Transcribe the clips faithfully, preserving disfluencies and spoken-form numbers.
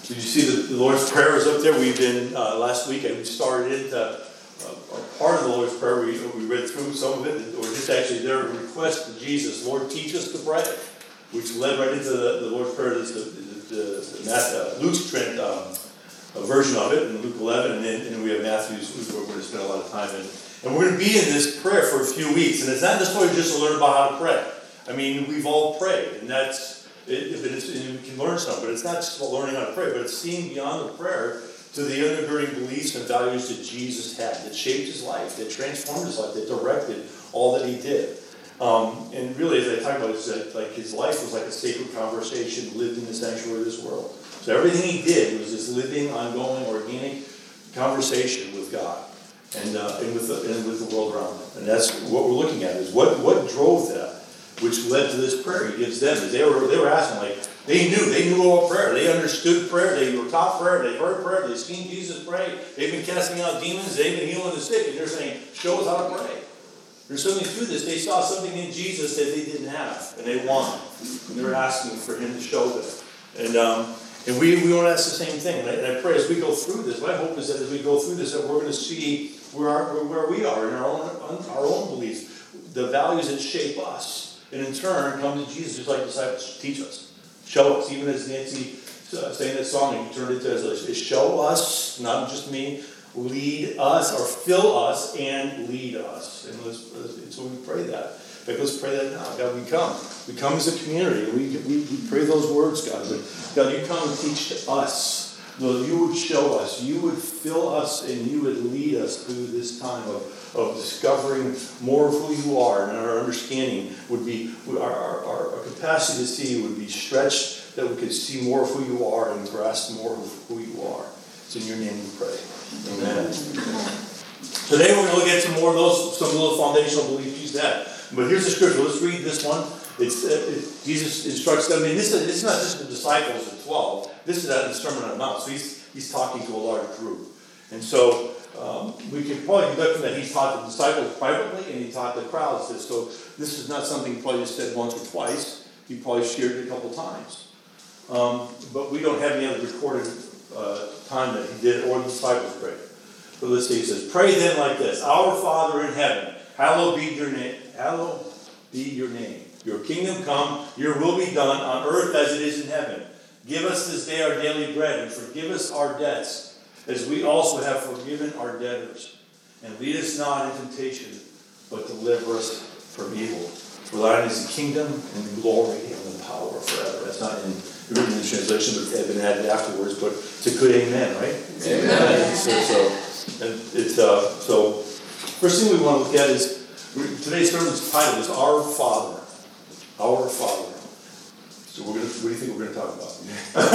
Did you see the, the Lord's Prayer is up there? We've been, uh, last week, we started it, uh, uh, part of the Lord's Prayer, we, we read through some of it, or just actually their request to Jesus, Lord, teach us to pray, which led right into the, the Lord's Prayer, the, the, the, the uh, Luke's Trent, um, a version of it in Luke eleven, and then and we have Matthew's, where we're going to spend a lot of time in. And we're going to be in this prayer for a few weeks, and it's not necessarily just to learn about how to pray. I mean, we've all prayed, and that's, It, it's, you can learn some, but it's not just about learning how to pray, but it's seeing beyond the prayer to the undergirding beliefs and values that Jesus had, that shaped his life, that transformed his life, that directed all that he did. Um, and really, as I talk about it, it's that, like his life was like a sacred conversation lived in the sanctuary of this world. So everything he did was this living, ongoing, organic conversation with God and uh, and with the, and with the world around him. And that's what we're looking at, is what what drove that, which led to this prayer he gives them. Is they were they were asking, like, they knew, they knew about prayer. They understood prayer. They were taught prayer. They heard prayer. They've seen Jesus pray. They've been casting out demons. They've been healing the sick. And they're saying, show us how to pray. And suddenly through this, they saw something in Jesus that they didn't have, and they wanted. And they were asking for him to show them. And um, and we, we want to ask the same thing. And I, and I pray as we go through this, my hope is that as we go through this, that we're going to see where, our, where we are in our own, our own beliefs, the values that shape us. And in turn, come to Jesus just like disciples. Teach us. Show us. Even as Nancy uh, sang that song, and he turned it to us. Show us, not just me. Lead us, or fill us, and lead us. And let's, let's, so we pray that. In fact, let's pray that now. God, we come. We come as a community. And we, we, we pray those words, God. But God, you come and teach to us. Lord, you would show us. You would fill us, and you would lead us through this time of, of discovering more of who you are. And our understanding would be, our, our, our capacity to see would be stretched, that we could see more of who you are and grasp more of who you are. It's in your name we pray. Amen. Today we're going to look at some more of those, some of those foundational beliefs he's had. But here's the scripture. Let's read this one. It's, uh, it, Jesus instructs them. I mean, this is, this is not just the disciples of twelve. This is at the Sermon on the Mount. So he's, he's talking to a large group. And so um, we can probably deduct from that he's taught the disciples privately and he taught the crowds this. So this is not something he probably just said once or twice. He probably shared it a couple times. Um, but we don't have any other recorded uh, time that he did or the disciples prayed. So let's see. He says, pray then like this. Our Father in heaven, hallowed be your name. Hallowed be your name. Your kingdom come, your will be done on earth as it is in heaven. Give us this day our daily bread, and forgive us our debts, as we also have forgiven our debtors. And lead us not into temptation, but deliver us from evil. For thine is the kingdom, and the glory, and the power forever. That's not in the original translation, but it's been added afterwards, but it's a good amen, right? Amen. amen. So, so, and it's, uh, so, first thing we want to look at is, today's sermon's title is Our Father. Our Father. So we're gonna, what do you think we're going to talk about?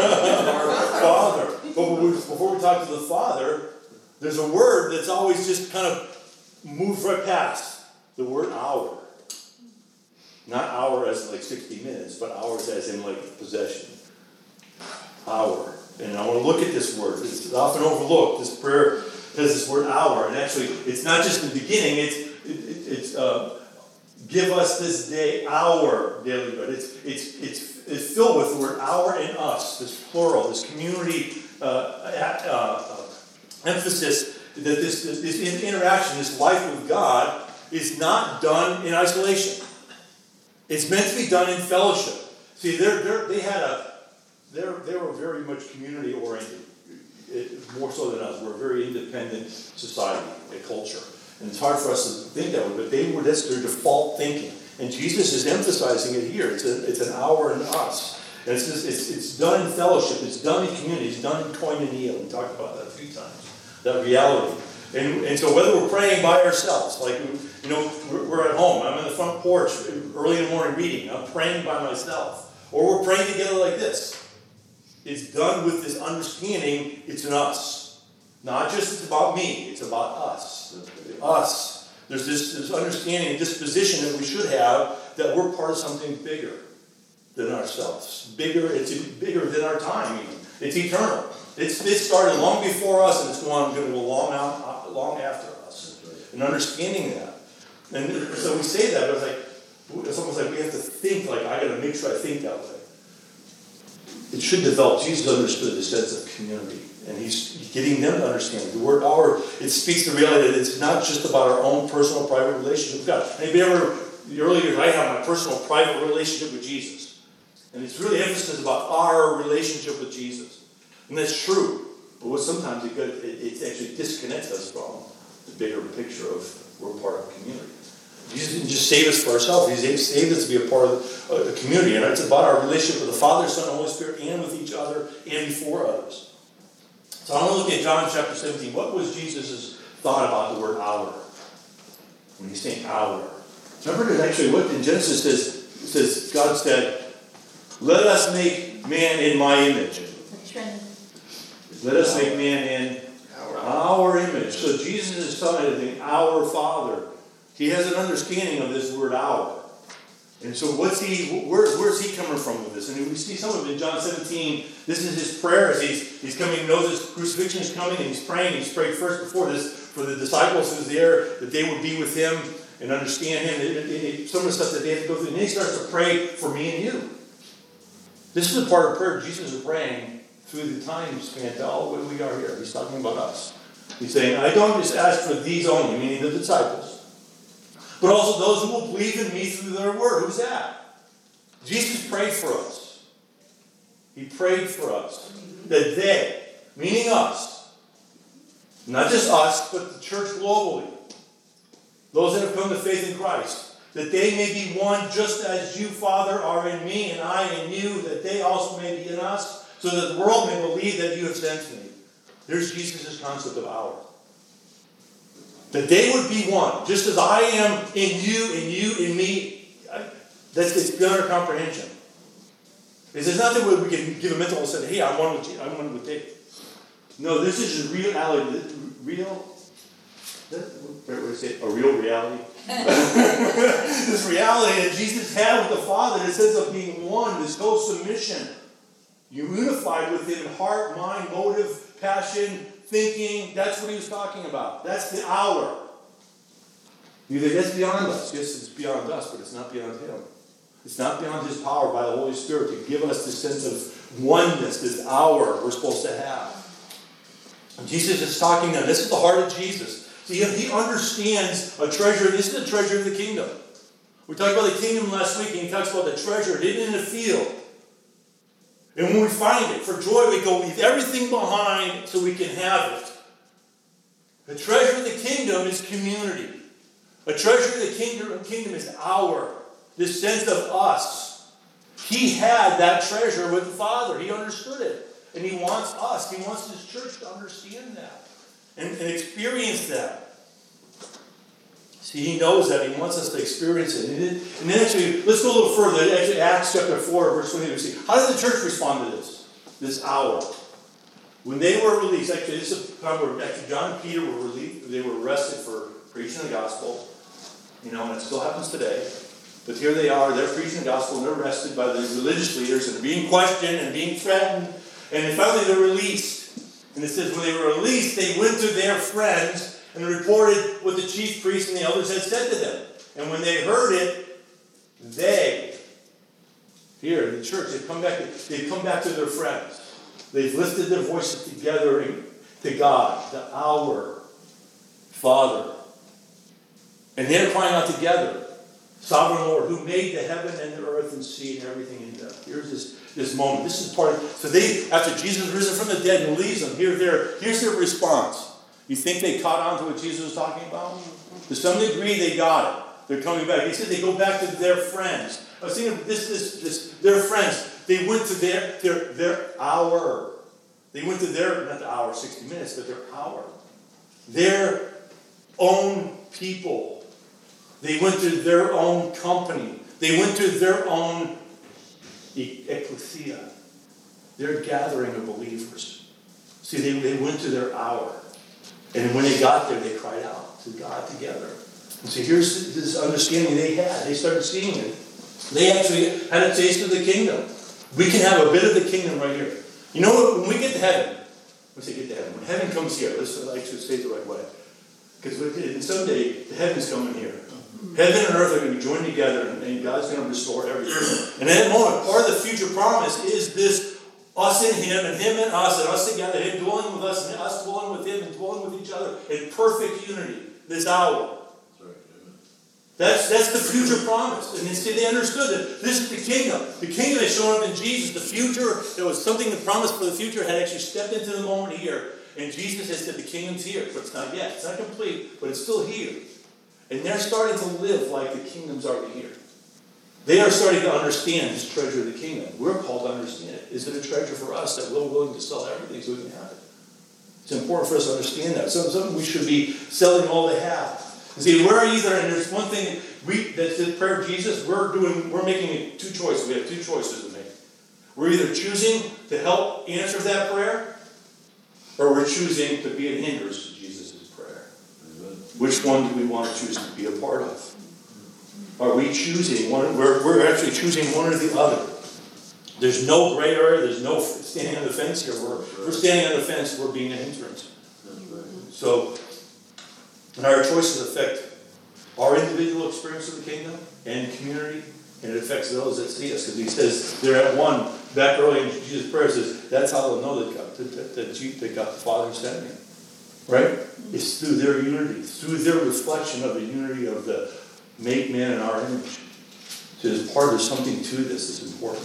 Our Father. But before we talk to the Father, there's a word that's always just kind of moved right past. The word our. Not hour as like sixty minutes, but hours as in like possession. Our. And I want to look at this word. It's often overlooked. This prayer has this word our. And actually, it's not just the beginning. It's, it, it, it's, uh, give us this day our daily bread. It's it's it's it's filled with the word our and us. This plural, this community uh, uh, uh, emphasis that this, this this interaction, this life with God, is not done in isolation. It's meant to be done in fellowship. See, they're, they're, they had a they they were very much community oriented, it, more so than us. We're a very independent society, a culture. And it's hard for us to think that way, but they were, that's their default thinking. And Jesus is emphasizing it here. It's a, it's an our and us. And it's, just, it's it's done in fellowship. It's done in community. It's done in koinonia. We talked about that a few times. That reality. And and so whether we're praying by ourselves, like, you know, we're, we're at home. I'm on the front porch early in the morning reading. I'm praying by myself. Or we're praying together like this. It's done with this understanding it's an us. Not just it's about me. It's about us. Us. There's this, this understanding and disposition that we should have that we're part of something bigger than ourselves. Bigger, it's bigger than our time even. It's eternal. It's, it started long before us and it's going to go long, out, long after us. And understanding that. And so we say that, but it's like, it's almost like we have to think, like, I got to make sure I think that way. it should develop. Jesus understood the sense of community. And he's getting them to understand. The word our, it speaks the reality that it's not just about our own personal, private relationship with God. Anybody ever, the early years, I have my personal, private relationship with Jesus. And it's really emphasis about our relationship with Jesus. And that's true. But what sometimes it, it, it actually disconnects us from the bigger picture of we're part of a community. Jesus didn't just save us for ourselves. He saved us to be a part of a community. And it's about our relationship with the Father, Son, and Holy Spirit, and with each other, and before others. So I want to look at John chapter seventeen. What was Jesus' thought about the word our? When he's saying our. Remember that actually what in Genesis says, it says God said, let us make man in my image. Let us make man in our, our image. So Jesus is telling us our Father. He has an understanding of this word our. And so what's he, where, where's he coming from with this? And we see some of it in John seventeen. This is his prayer as he's, he's coming, he knows his crucifixion is coming, and he's praying. He's prayed first before this for the disciples who's there, that they would be with him and understand him. It, it, it, some of the stuff that they have to go through. And then he starts to pray for me and you. This is the part of prayer Jesus is praying through the time span to all the way we are here. He's talking about us. He's saying, I don't just ask for these only, meaning the disciples, but also those who will believe in me through their word. Who's that? Jesus prayed for us. He prayed for us. That they, meaning us, not just us, but the church globally, those that have come to faith in Christ, that they may be one just as you, Father, are in me and I in you, that they also may be in us, so that the world may believe that you have sent me. There's Jesus' concept of our. That they would be one, just as I am in you, and you in me. That's it's beyond our comprehension. It's not that we can give a mental sense, hey, I'm one with you, I'm one with David. No, this is a reality. Real, what do I say? A real reality. This reality that Jesus had with the Father, that sense of being one, this whole submission. You're unified with him in heart, mind, motive, passion, thinking. That's what he was talking about. That's the hour. You think that's beyond us. Yes, it's beyond us, but it's not beyond him. It's not beyond his power by the Holy Spirit to give us this sense of oneness, this hour we're supposed to have. And Jesus is talking now. This is the heart of Jesus. See, he understands a treasure. This is the treasure of the kingdom. We talked about the kingdom last week, and he talks about the treasure hidden in the field. And when we find it, for joy, we go leave everything behind so we can have it. The treasure of the kingdom is community. A treasure of the kingdom, kingdom is our, this sense of us. He had that treasure with the Father. He understood it. And he wants us, he wants his church to understand that and, and experience that. See, he knows that. He wants us to experience it. And, it. and then actually, let's go a little further. Actually, Acts chapter four, verse twenty, we see. How did the church respond to this? This hour. When they were released, actually, this is a time where actually John and Peter were released. They were arrested for preaching the gospel. You know, and it still happens today. But here they are, they're preaching the gospel, and they're arrested by the religious leaders, and they're being questioned and being threatened. And then finally they're released. And it says when they were released, they went to their friends and reported what the chief priests and the elders had said to them. And when they heard it, they, here in the church, they've come back, they've come back to their friends. They've lifted their voices together to God, to our Father. And they're crying out together, Sovereign Lord, who made the heaven and the earth and sea and everything in them. Here's this, this moment. This is part of, so they, after Jesus risen from the dead and leaves them, here, there, here's their response. You think they caught on to what Jesus was talking about? To some degree, they got it. They're coming back. He said they go back to their friends. I was thinking of this, this, this, their friends. They went to their, their, their hour. They went to their, not the hour, sixty minutes, but their hour. Their own people. They went to their own company. They went to their own ecclesia. Their gathering of believers. See, they, they went to their hour. And when they got there, they cried out to God together. And so here's this understanding they had. They started seeing it. They actually had a taste of the kingdom. We can have a bit of the kingdom right here. You know what? When we get to heaven, let's say get to heaven. When heaven comes here, let's actually say it the right way. Because someday, the heaven's coming here. Heaven and earth are going to be joined together, and God's going to restore everything. And at that moment, part of the future promise is this Us in him, and him in us, and us together, him dwelling with us, and us dwelling with him, and dwelling with each other in perfect unity this hour. That's, that's the future promise. And see, they understood that this is the kingdom. The kingdom is showing up in Jesus. The future, there was something that promised for the future, had actually stepped into the moment here. And Jesus has said the kingdom's here. But it's not yet. It's not complete, but it's still here. And they're starting to live like the kingdom's already here. They are starting to understand this treasure of the kingdom. We're called to understand it. Is it a treasure for us that we're willing to sell everything so we can have it? It's important for us to understand that. So something we should be selling all they have. See, we're either, and there's one thing we that's the prayer of Jesus, we're doing, we're making two choices. We have two choices to make. We're either choosing to help answer that prayer, or we're choosing to be an hindrance to Jesus' prayer. Which one do we want to choose to be a part of? Are we choosing one? We're, we're actually choosing one or the other. There's no gray area. There's no standing on the fence here. We're, we're standing on the fence. We're being a hindrance. So, and our choices affect our individual experience of the kingdom and community, and it affects those that see us. Because he says, they're at one, back early in Jesus' prayer, says, that's how they'll know that God, that, that, that God the Father sent me. Right? It's through their unity, through their reflection of the unity of the make man in our image. So there's part of something to this that's important.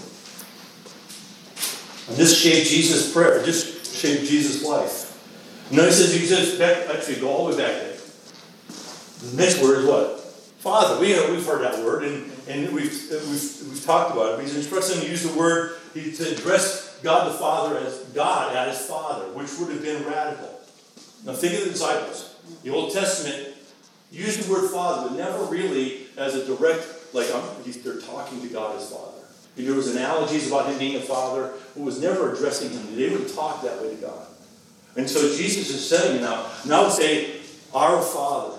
And this shaped Jesus' prayer. This shaped Jesus' life. Now he says, he says, back, actually go all the way back there. The next word is what? Father. We, uh, we've heard that word, and, and we've, uh, we've, we've talked about it. He's instructing them to use the word, he, to address God the Father as God as Father, which would have been radical. Now think of the disciples. The Old Testament used the word Father, but never really as a direct, like I'm, they're talking to God as Father. There was analogies about him being a father, but was never addressing him. They would talk that way to God. And so Jesus is saying now, now say, our Father.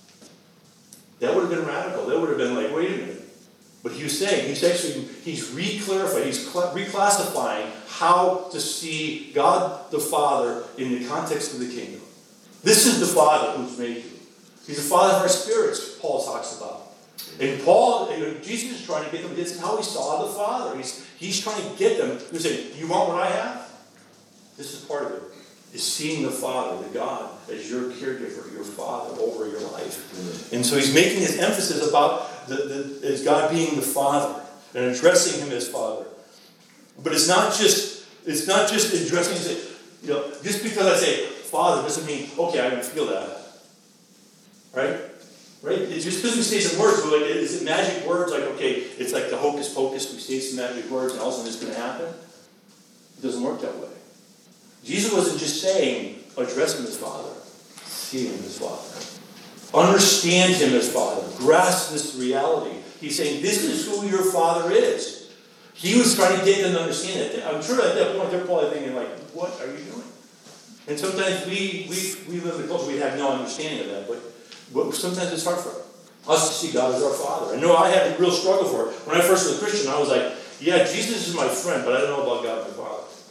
That would have been radical. That would have been like, wait a minute. But he was saying, he's actually, he's re-clarifying, he's reclassifying how to see God the Father in the context of the kingdom. This is the Father who's made you. He's the Father of our spirits, Paul talks about. And Paul, Jesus is trying to get them, this is how he saw the Father. He's, he's trying to get them to say, you want what I have? This is part of it. Is seeing the Father, the God, as your caregiver, your Father over your life. Mm-hmm. And so he's making his emphasis about the, the, as God being the Father and addressing him as Father. But it's not just it's not just addressing him. You know, just because I say Father doesn't mean okay, I can feel that, right? Right? It's just because we say some words, but like, is it magic words? Like okay, it's like the hocus pocus. We say some magic words, and all of a sudden it's going to happen. It doesn't work that way. Jesus wasn't just saying, address him as Father. See him as Father. Understand him as Father. Grasp this reality. He's saying, this is who your Father is. He was trying to get them to understand it. I'm sure at that point they're probably thinking, like, what are you doing? And sometimes we we, we live in a culture, we have no understanding of that. But, but sometimes it's hard for us to see God as our Father. I know I had a real struggle for it. When I first was a Christian, I was like, yeah, Jesus is my friend, but I don't know about God my Father.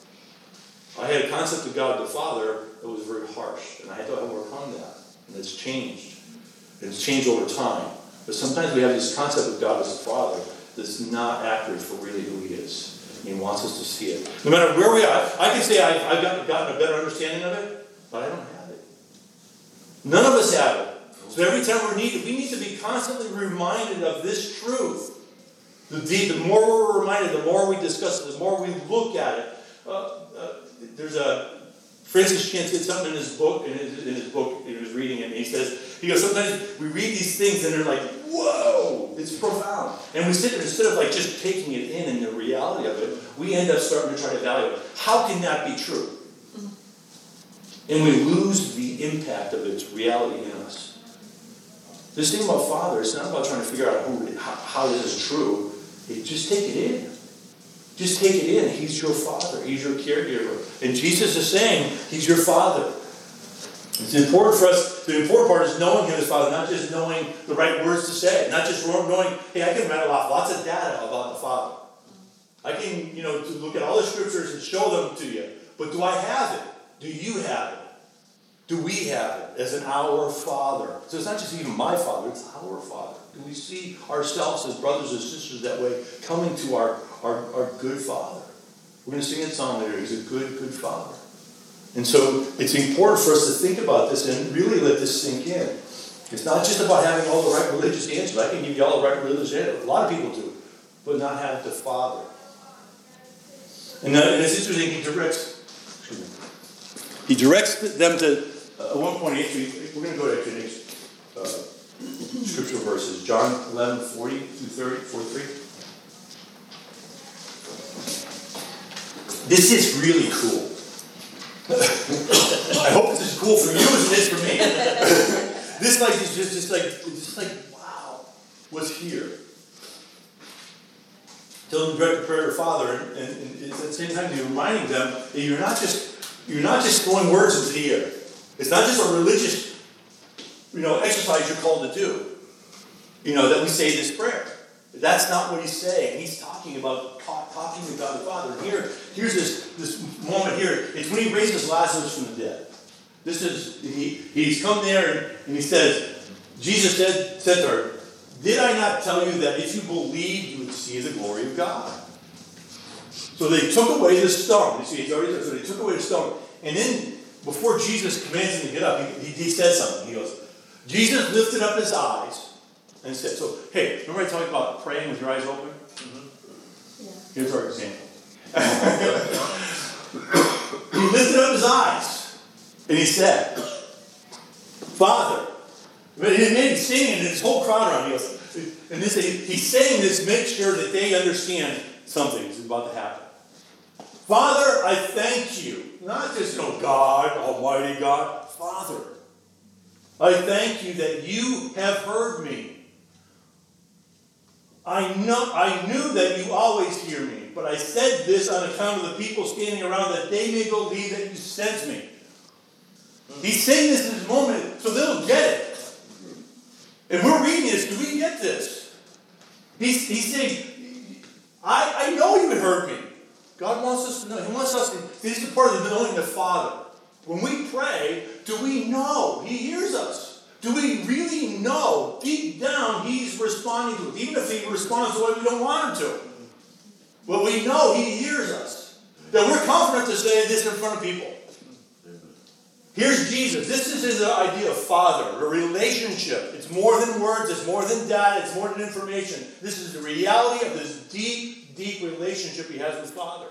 I had a concept of God the Father that was very harsh, and I had to overcome that. And it's changed. It's changed over time. But sometimes we have this concept of God as a Father that's not accurate for really who he is. And he wants us to see it. No matter where we are, I can say I've, I've gotten, gotten a better understanding of it, but I don't have it. None of us have it. So every time we're needed, we need to be constantly reminded of this truth. The, the more we're reminded, the more we discuss it, the more we look at it. Uh, uh, There's a Francis Chan said something in his book, in his, in his book, he was reading it, and he says, he goes, sometimes we read these things and they're like, whoa, it's profound. And we sit there, instead of like just taking it in and the reality of it, we end up starting to try to evaluate, how can that be true? And we lose the impact of its reality in us. This thing about Father, it's not about trying to figure out who, how, how this is true. It, just take it in. Just take it in. He's your Father. He's your caregiver. And Jesus is saying, he's your Father. It's important for us, the important part is knowing him as Father, not just knowing the right words to say. Not just knowing, hey, I can rattle off lots of data about the Father. I can, you know, look at all the scriptures and show them to you. But do I have it? Do you have it? Do we have it as an our Father? So it's not just even my Father, it's our Father. Do we see ourselves as brothers and sisters that way, coming to our, our, our good Father? We're going to sing a song later. He's a good, good Father. And so it's important for us to think about this and really let this sink in. It's not just about having all the right religious answers. I can give you all the right religious answers. A lot of people do. But not have the Father. And, uh, and it's interesting, he directs, excuse me, he directs them to, uh, at one point, actually, we're going to go to the next uh, scriptural verses. John eleven, forty through thirty, forty-three. This is really cool. I hope this is cool for you as it is for me. This like is just, just like it's just like wow, was here. Tell them direct the prayer to the Father, and, and, and at the same time you're reminding them that you're not just you're not just throwing words into the air. It's not just a religious, you know, exercise you're called to do. You know, that we say this prayer. That's not what he's saying. He's talking about talk, talking to God the Father. And here, here's this, this moment here. It's when he raises Lazarus from the dead. This is, he, he's come there and, and he says, Jesus said, said to her, did I not tell you that if you believed, you would see the glory of God? So they took away the stone. You see, he's already there. So they took away the stone. And then, before Jesus commands him to get up, he, he, he says something. He goes, Jesus lifted up his eyes and said, so, hey, remember I talked about praying with your eyes open? Mm-hmm. Yeah. Here's our example. He lifted up his eyes and he said, Father, but he made singing and his whole crowd around. He goes, and this, he's saying this to make sure that they understand something is about to happen. Father, I thank you. Not just, you know, God, Almighty God. Father, I thank you that you have heard me. I know, I knew that you always hear me, but I said this on account of the people standing around, that they may believe that you sent me. He's saying this in this moment so they'll get it. And we're reading this. Do we get this? He's, he's saying, I, I know you heard me. God wants us to know. He wants us to, this is part of knowing the Father. When we pray, do we know He hears us? Do we really know, deep down, He's responding to us? Even if He responds the way we don't want Him to. But we know He hears us. That we're confident to say this in front of people. Here's Jesus. This is His idea of Father, a relationship. It's more than words, it's more than data, it's more than information. This is the reality of this deep, deep relationship He has with Father.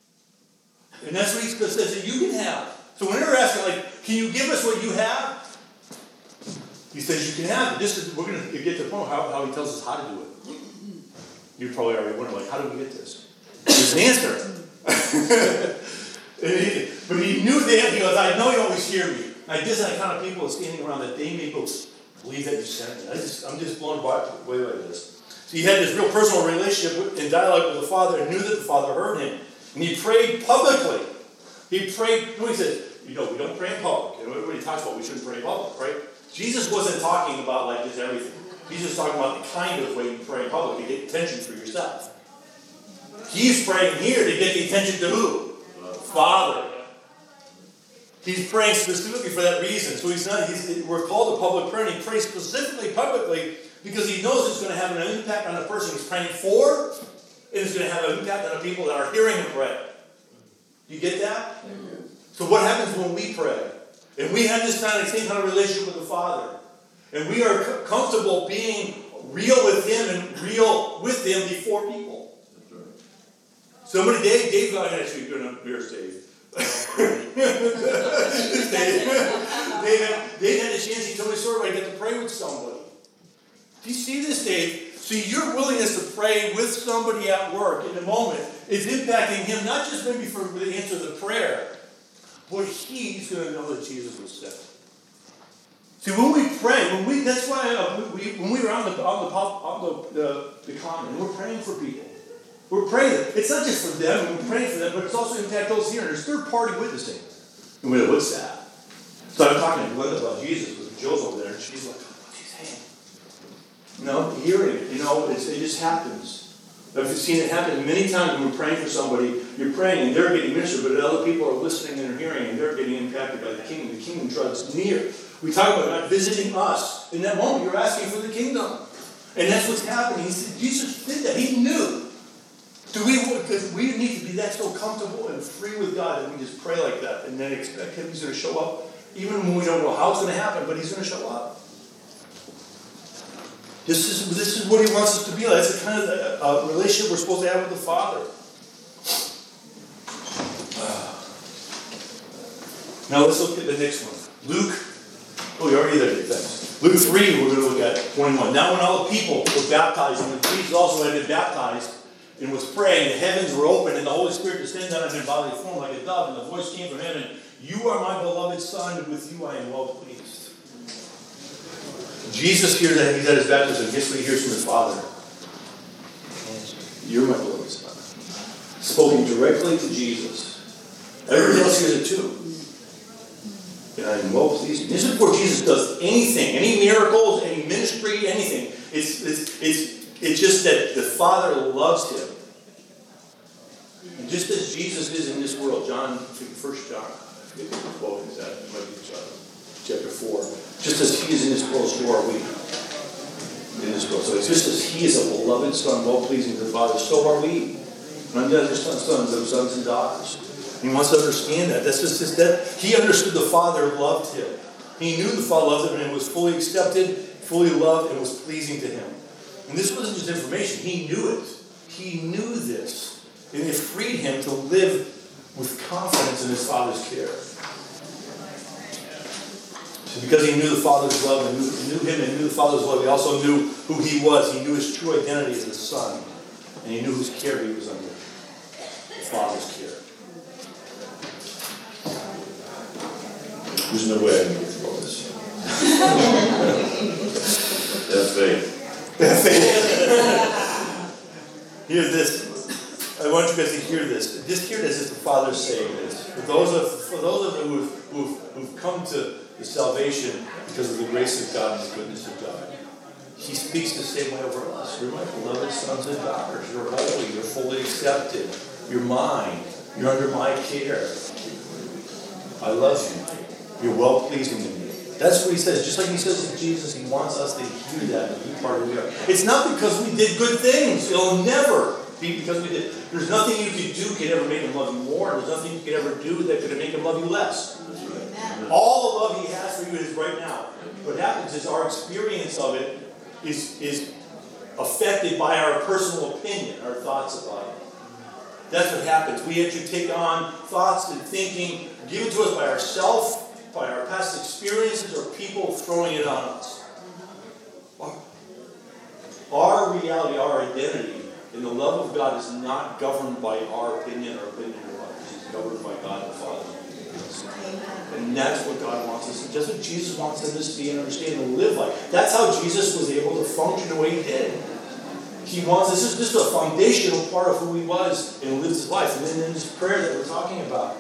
And that's what He says that you can have. So when they're asking, like, can you give us what you have? He says you can have it. This is, we're going to get to the point how, how He tells us how to do it. You probably already wonder, like, how do we get this? There's an answer. he, but he knew that. He goes, I know you always hear me. Like this is the kind of people that's standing around that they may believe that you sent me. I just, I'm just blown away by this. So he had this real personal relationship in dialogue with the Father and knew that the Father heard him. And he prayed publicly. He prayed, you know, he says, you know, we don't pray in public. And everybody talks about we shouldn't pray in public, right? Jesus wasn't talking about like just everything. He's just talking about the kind of way you pray in public to get attention for yourself. He's praying here to get the attention to who? Father. He's praying specifically for that reason. So he's not, he's, we're called to public prayer, and he prays specifically publicly because he knows it's going to have an impact on the person he's praying for, and it's going to have an impact on the people that are hearing him pray. You get that? Mm-hmm. So what happens when we pray? And we have this kind of same kind of relationship with the Father. And we are c- comfortable being real with Him and real with Him before people. That's right. Somebody, Dave, Dave, I'm actually going to embarrass Dave. Dave, Dave, Dave had a chance, he told me a story where I got to pray with somebody. Do you see this, Dave? See, your willingness to pray with somebody at work in the moment is impacting him, not just maybe for the answer to the prayer, but he's going to know that Jesus was sent. See, when we pray, when we that's why uh, we, when we were on the on the on the, the, the common, we're praying for people. We're praying. It's not just for them, we're praying for them, but it's also impact those here. And there's third party witnessing. And we're like, what's that? So I'm talking to Glenda about Jesus with Jill's over there, and she's like, what's he saying? You know, hearing it, you know, it's, it just happens. I've seen it happen many times when we're praying for somebody, you're praying and they're getting ministered, but other people are listening and hearing and they're getting impacted by the kingdom. The kingdom draws near. We talk about God visiting us. In that moment, you're asking for the kingdom. And that's what's happening. He said, Jesus did that. He knew. Do we, because we need to be that so comfortable and free with God that we just pray like that and then expect Him He's going to show up, even when we don't know how it's going to happen, but He's going to show up. This is this is what He wants us to be like. It's the kind of a, a relationship we're supposed to have with the Father. Now let's look at the next one. Luke. Oh, you're already there. Thanks. Luke three, we're going to look at twenty-one. Now when all the people were baptized, and when Jesus also had been baptized and was praying, the heavens were opened, and the Holy Spirit descended on him in bodily form like a dove, and the voice came from heaven, "You are my beloved Son, and with you I am well pleased." Jesus hears that He's at His baptism. Guess what He hears from His Father? "You're my beloved Son." Spoken directly to Jesus. Everybody else hears it too. And I am well pleased. This is before Jesus does anything, any miracles, any ministry, anything. It's, it's, it's, it's just that the Father loves Him. And just as Jesus is in this world, John, First John, I forget what quote is that? It might be chapter four. Just as He is in this world, so are we in this world. So it's just as He is a beloved Son, well pleasing to the Father, so are we. And I'm just sons, sons, and sons and daughters. He wants to understand that. That's just that He understood the Father loved Him. He knew the Father loved Him and was fully accepted, fully loved, and was pleasing to Him. And this wasn't just information. He knew it. He knew this. And it freed Him to live with confidence in His Father's care. So because He knew the Father's love and knew, knew Him and knew the Father's love, He also knew who He was. He knew His true identity as a Son. And He knew whose care He was under. The Father's care. There's no way I can get through all this. Have faith. Have faith. Hear this. I want you guys to hear this. Just hear this as the Father saying this. For those of for those of you who've, who've, who've come to the salvation because of the grace of God and the goodness of God, He speaks the same way over us. You're my beloved sons and daughters. You're holy. You're fully accepted. You're mine. You're under my care. I love you. You're well pleasing to me. That's what He says. Just like He says to Jesus, He wants us to hear that and be part of who we are. It's not because we did good things. It'll never be because we did. There's nothing you could do could ever make Him love you more. There's nothing you could ever do that could make Him love you less. All the love He has for you is right now. What happens is our experience of it is, is affected by our personal opinion, our thoughts about it. That's what happens. We actually take on thoughts and thinking given to us by ourselves, by our past experiences, or people throwing it on us. Our reality, our identity, in the love of God is not governed by our opinion or opinion of others. It's governed by God the Father. And that's what God wants us to. That's what Jesus wants us to see and understand and live like. That's how Jesus was able to function the way He did. He wants this is just a foundational part of who He was and lived His life. And then in this prayer that we're talking about.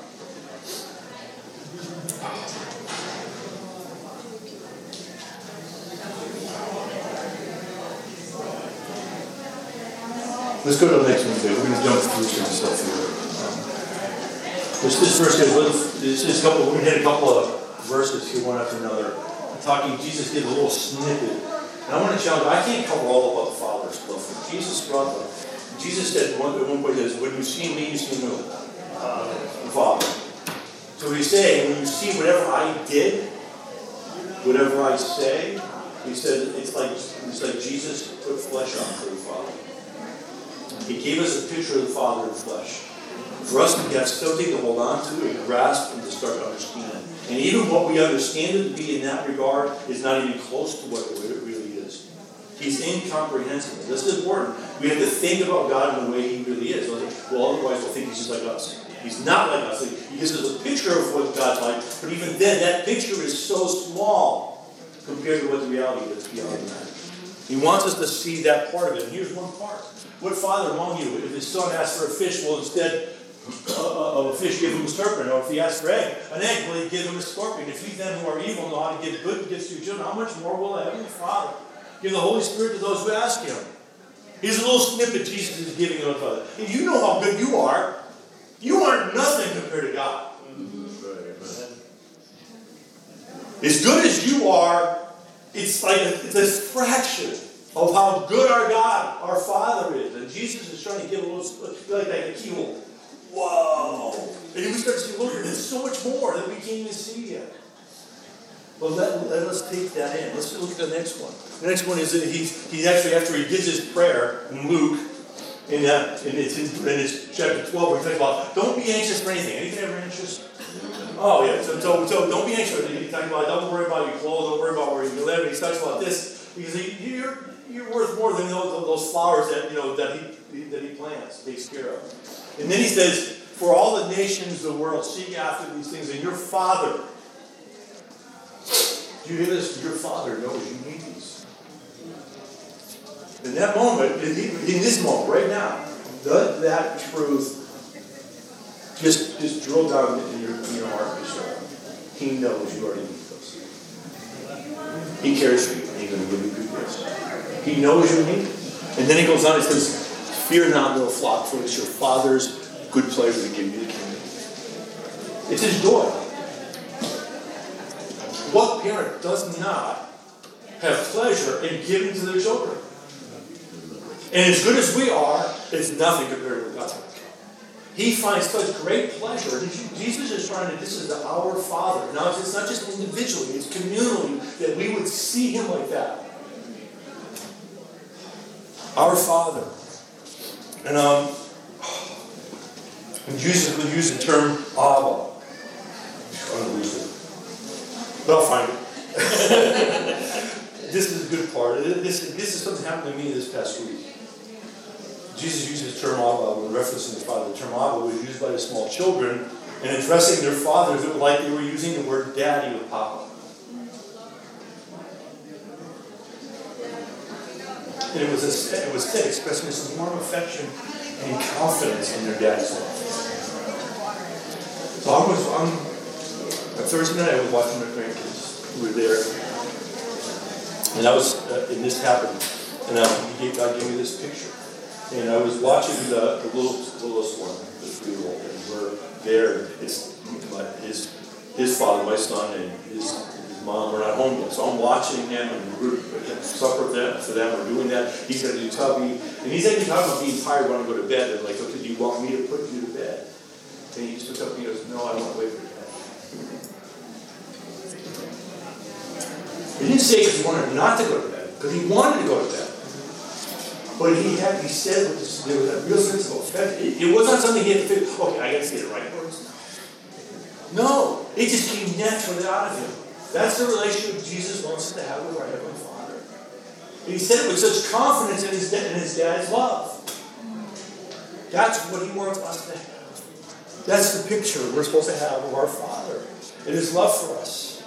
Let's go to the next one today. We're going to jump through some stuff here. This, this verse here, this is a couple, we're going to hit a couple of verses here, one after another. Talking, Jesus did a little snippet. And I want to challenge, I can't cover all about the Father's love for Jesus brought them. Jesus said one, at one point, he says, when you see me, you see me, uh, the Father. So He's saying, when you see whatever I did, whatever I say, He said, it's like, it's like Jesus put flesh on for the Father. He gave us a picture of the Father in flesh. For us to have something to hold on to and grasp and to start to understand. And even what we understand it to be in that regard is not even close to what it really is. He's incomprehensible. This is important. We have to think about God in the way He really is. Well, otherwise we'll think He's just like us. He's not like us. He gives us a picture of what God's like, but even then, that picture is so small compared to what the reality is beyond that. He wants us to see that part of it. And here's one part. What father among you, if his son asks for a fish, will instead of a fish give him a serpent? Or if he asks for egg, an egg, will he give him a scorpion? If you then who are evil know how to give good gifts to your children, how much more will the Heavenly Father give the Holy Spirit to those who ask Him? Here's a little snippet Jesus is giving to Father. If you know how good you are, you are nothing compared to God. As good as you are, it's like a, it's a fraction of how good our God, our Father is. And Jesus is trying to give a little, like that keyhole. Whoa! And we start to see, look, there's so much more that we can't even see yet. Well, let, let us take that in. Let's look at the next one. The next one is that he's, he's actually, after he gives his prayer in Luke, in, uh, in, it's in, in it's chapter twelve, where he talks about, don't be anxious for anything. Anything ever anxious? Oh, yeah. So, so, so don't be anxious. He's talking about, don't worry about your clothes, don't worry about where you live. And he talks about this, because he, you're, you're worth more than those, those flowers that, you know, that he, that he plants, takes care of. And then he says, for all the nations of the world seek after these things, and your Father, do you hear this? Your Father knows you need these. In that moment, in this moment, right now, let that truth just, just drill down in your, in your heart and soul. He knows you already need those. He cares for you, and he's going to give you good gifts. He knows you need it. And then he goes on and says, fear not, little flock, for it's your Father's good pleasure to give you the kingdom. It's his joy. What parent does not have pleasure in giving to their children? And as good as we are, it's nothing compared to God. He finds such great pleasure. Jesus is trying to, this is our Father. Now, it's not just individually, it's communally that we would see him like that. Our Father. And um, and Jesus would use the term Abba. I'm going to lose it. But I'll find it. This is a good part. This, this is something that happened to me this past week. Jesus uses the term Abba when referencing his Father. The term Abba was used by the small children in addressing their fathers. It was like they were using the word daddy or papa. And it was, a, it was said expressing this warm affection and confidence in their dad's love. So I was on a Thursday night. I was watching my grandkids who were there, and I was uh, and this happened. And uh, he gave, God gave me this picture, and I was watching the, the little the littlest one, the three-year-old, and we're there. It's my, his his father, my son, and his. Mom, we're not home yet. So I'm watching them and we're at supper for them, for them. We're doing that. He's going to do tubby. And he's actually talking about being tired when I go to bed. And like, okay, do you want me to put you to bed? And he just looks up and he goes, no, I don't want to wait for your dad. He didn't say because he wanted not to go to bed. Because he wanted to go to bed. But he had, he said, with this, there was a real sense of offense. It, it wasn't something he had to figure, okay, I got to say the right words. No. It just came naturally out of him. That's the relationship Jesus wants us to have with our Heavenly Father. And he said it with such confidence in his, in his dad's love. That's what he wants us to have. That's the picture we're supposed to have of our Father and his love for us.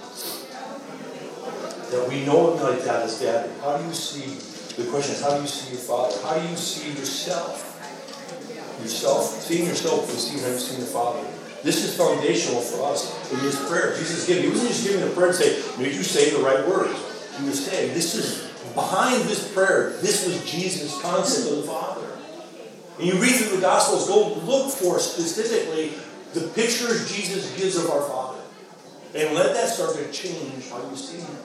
That we know him like that as Daddy. How do you see, the question is, how do you see your Father? How do you see yourself? Yourself, seeing yourself and seeing how you see the Father. This is foundational for us in his prayer. Jesus gave, he wasn't just giving a prayer and say, made you say the right words. He was saying, this is, behind this prayer, this was Jesus' concept of the Father. And you read through the Gospels, go look for specifically the pictures Jesus gives of our Father. And let that start to change how you see him.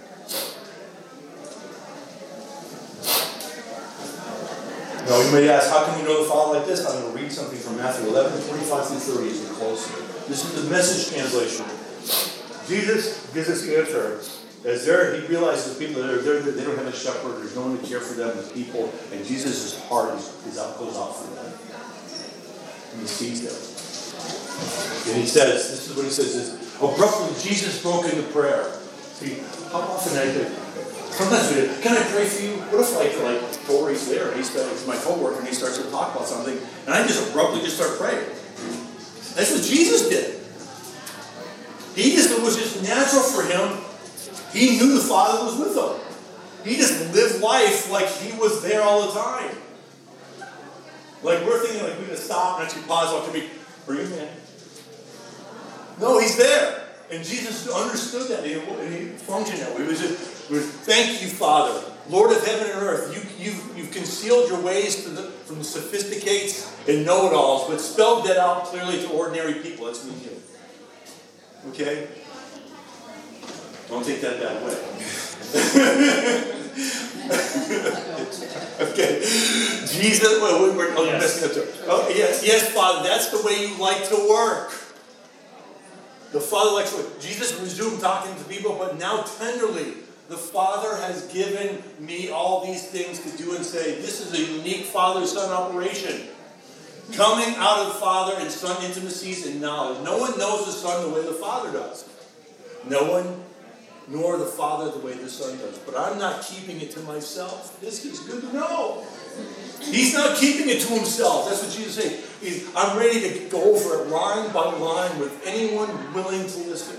Now, you may ask, how can we know the Father like this? I'm going to read something from Matthew eleven, twenty-five through thirty as we close here. This is the Message translation. Jesus gives us the answer. As there, he realizes the people that are there, they don't have a shepherd, there's no one to care for them as people, and Jesus' heart is, is out, goes out for them. And he sees them. And he says, this is what he says, is, abruptly, Jesus broke into prayer. See, how often I think, sometimes we do, can I pray for you? What if like, like Tori's there, and he's, he's my coworker, and he starts to talk about something, and I just abruptly just start praying. That's what Jesus did. He just, it was just natural for him. He knew the Father was with him. He just lived life like he was there all the time. Like we're thinking like we're going to stop and actually pause, what can we bring him in? No, he's there. And Jesus understood that, and he functioned that way. He was just, was, thank you, Father, Lord of heaven and earth. You, you've, you've concealed your ways to the, from the sophisticates and know-it-alls, but spelled that out clearly to ordinary people. That's me too. Okay? Don't take that that way. Okay. Jesus, well, we were oh, yes. messing up there. Oh, yes, yes, Father, that's the way you like to work. The Father likes to work. Jesus resumed talking to people, but now tenderly, the Father has given me all these things to do and say. This is a unique Father-Son operation. Coming out of Father and Son intimacies and knowledge. No one knows the Son the way the Father does. No one, nor the Father the way the Son does. But I'm not keeping it to myself. This is good to know. He's not keeping it to himself. That's what Jesus said. He's, I'm ready to go over it line by line with anyone willing to listen.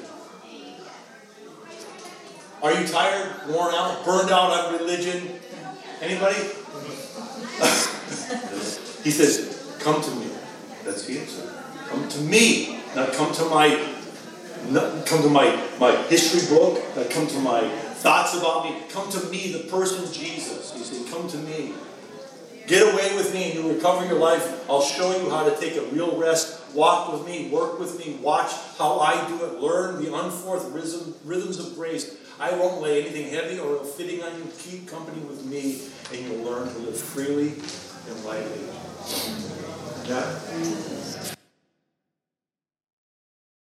Are you tired, worn out, burned out on religion? Anybody? He says, come to me. That's the answer. Come to me. Not come to my not come to my, my history book. Not come to my thoughts about me. Come to me, the person Jesus. He said, come to me. Get away with me and you'll recover your life. I'll show you how to take a real rest. Walk with me, work with me, watch how I do it. Learn the unforced rhythm, rhythms of grace. I won't lay anything heavy or ill-fitting on you. Keep company with me and you'll learn to live freely and lightly. Yeah?